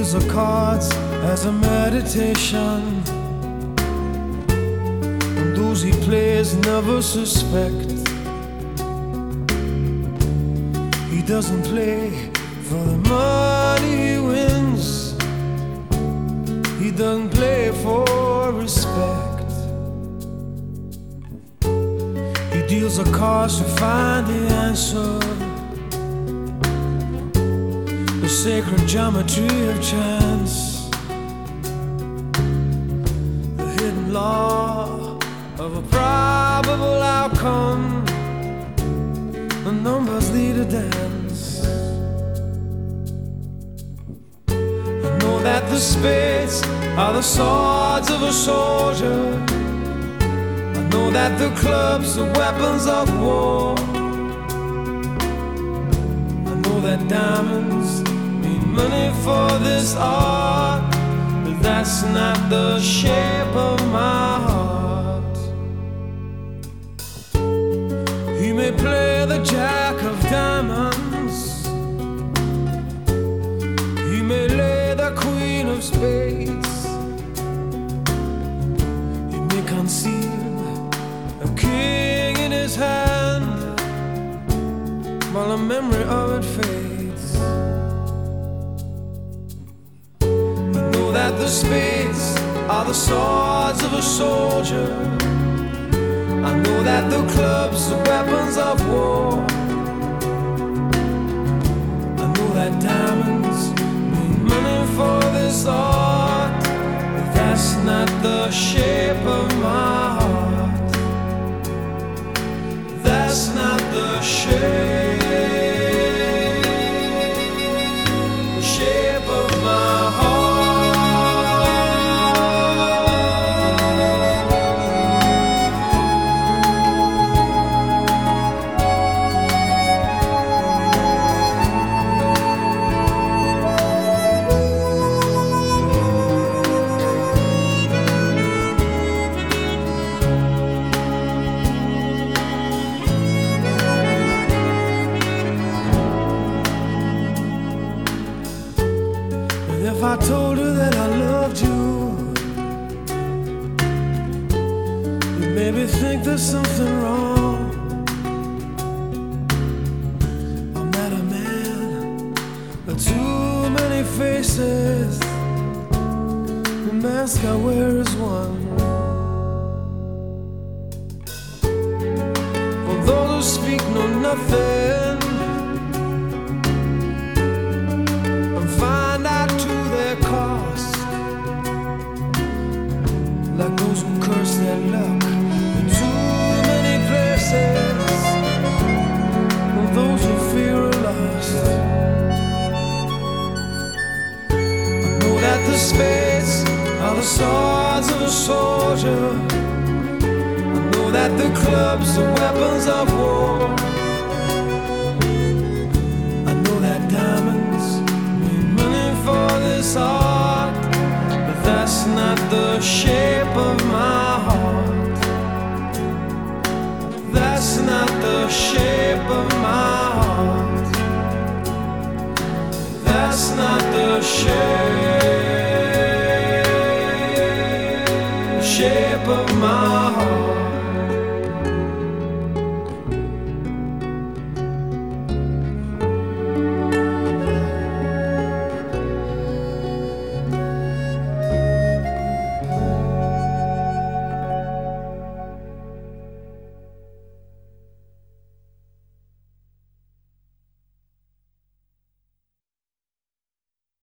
deals the cards as a meditation, and those he plays never suspect. He doesn't play for the money he wins, he doesn't play for respect. He deals the cards to find the answer, the sacred geometry of chance, the hidden law of a probable outcome. The numbers lead a dance. I know that the spades are the swords of a soldier. I know that the clubs are weapons of war. I know that diamonds mean money for this art, but that's not the shape of my heart. He may play the jack of diamonds, he may lay the queen of spades, he may conceal a king in his hand while the memory of it fades. I know that the spades are the swords of a soldier. I know that the clubs are weapons of war. I know that diamonds mean money for this art, but that's not the shape of my heart. That's not the shape of my heart. If I told you that I loved you, you'd maybe think there's something wrong. I'm not a man with too many faces, the mask I wear is one. For those who speak know nothing and find out to their cost, like those who curse their luck in too many places, and those who fear are lost. I know that the spades are the swords of a soldier. I know that the clubs are weapons of war. I know that diamonds mean money for this art, but that's not the shape of my heart. That's not the shape of my heart. That's not the shape of my heart.